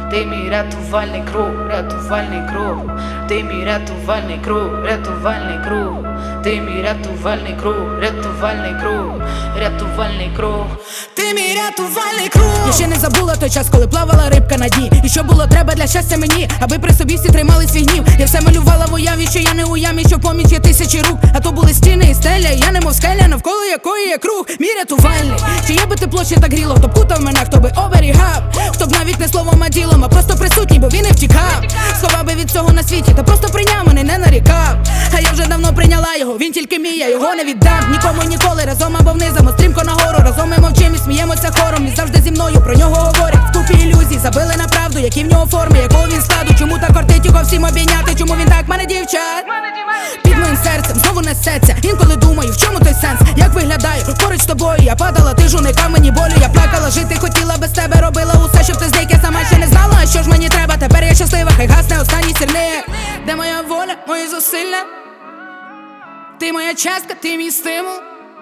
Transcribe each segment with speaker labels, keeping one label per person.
Speaker 1: Ти мій рятувальний круг, рятувальний круг. Ти мій рятувальний круг, рятувальний круг. Ти мій рятувальний круг, рятувальний круг, рятувальний круг.
Speaker 2: Ти мій рятувальний круг. Я ще не забула той час, коли плавала рибка на дні. І що було треба для щастя мені, аби при собі всі тримали свій гнів. Я все малювала в уяві, що я не у ямі, що поміч є тисячі рук. А то були стіни і стеля, і я немов скеля, навколо якої є круг. Мій рятувальний, чи є би тепло, чи так гріло, хто б кутав мене, хто би оберігав, хто б навіть не словом, а ділом, а просто присутній, бо він не втікав. Сховав би від цього на світі, та просто прийняв мене, не нарікав. А я вже давно прийняла його, він тільки мій, я його не віддам нікому ніколи. Разом або внизом, стрімко нагору. Разом ми мовчим і сміємося хором. І завжди зі мною про нього говорять. В купі ілюзій забили на правду, які в нього форми, якого він складу. Чому так кортить його всім обійняти? Чому він так мене дівчат? Під моїм серцем знову несеться. Інколи думаю, в чому той сенс? Як виглядаю поруч з тобою? Я падала, ти ж уникав мені болю. Я плакала, жити хотіла без тебе, робила усе, щоб ти зник. Я сама ще не знала, а що ж мені треба. Тепер я щаслива, хай гасне останній сірник. Де моя воля, мої зусилля? Ти моя частка, ти мій стимул.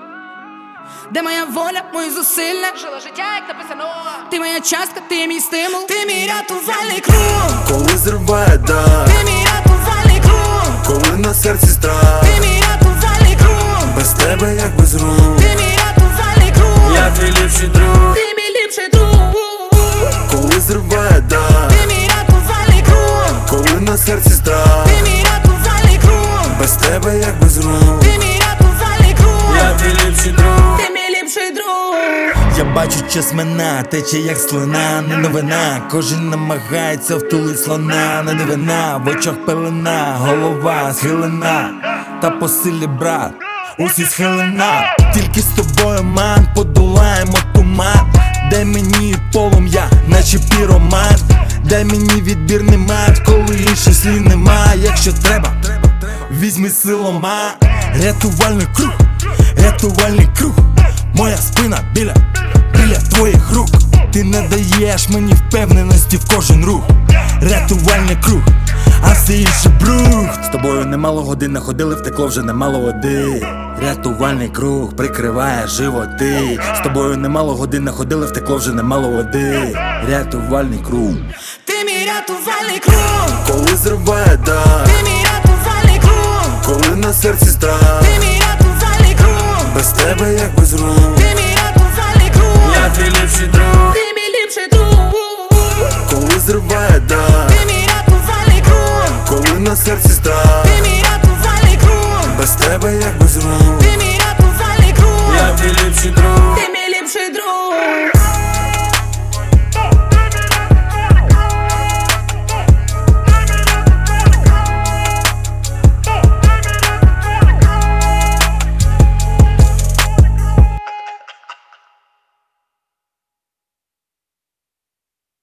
Speaker 2: Де моя воля, мої зусилля? Жила життя, як написано. Ти моя частка, ти мій стимул. Ти мій рятувальний круг.
Speaker 3: Коли зриває дах,
Speaker 2: Ти мій рятувальний круг.
Speaker 3: коли на серці страх,
Speaker 2: Ти мій рятувальний круг.
Speaker 3: без тебе як без рук.
Speaker 2: Ти мій рятувальний круг.
Speaker 3: Я твій ліпший друг.
Speaker 2: Ти мій ліпший друг.
Speaker 3: Коли зриває дах,
Speaker 2: Ти мій рятувальний круг.
Speaker 3: коли на серці страх,
Speaker 2: Ти мій рятувальний круг.
Speaker 3: без тебе як без рук.
Speaker 2: Ти мій рятувальний круг.
Speaker 3: Я твій ліпший друг.
Speaker 2: Ти мій ліпший друг.
Speaker 4: Я бачу, час мина, тече як слина, не новина. Кожен намагається втулить слона, не дивина, в очах пелена, голова схилена, та по силі брат, усі схилена. Тільки з тобою, ман, подолаємо туман. Дай мені полум'я, наче піромат. Дай мені відбірний мат, коли інших слів нема. Якщо треба, візьми силома. Рятувальний круг, рятувальний круг. Моя спина біля твоїх рук. Ти не даєш мені впевненості в кожен рух. Рятувальний круг, а все інше брух. З тобою немало годин находили, втекло вже немало води. Рятувальний круг прикриває животи. З тобою немало годин находили, втекло вже немало води. Рятувальний круг.
Speaker 2: Ти мій рятувальний круг.
Speaker 3: Коли зриває дах,
Speaker 2: Ти мій рятувальний круг.
Speaker 3: коли на серці страх,
Speaker 2: Ти мій рятувальний круг.
Speaker 3: без тебе як без рук.
Speaker 2: Ти мій рятувальний круг.
Speaker 3: Я твій ліпший друг.
Speaker 2: Ти мій ліпший друг.
Speaker 3: Коли зриває дах,
Speaker 2: Ти мій рятувальний круг.
Speaker 3: коли на серці страх,
Speaker 2: Ти мій рятувальний круг.
Speaker 3: без тебе як без рук.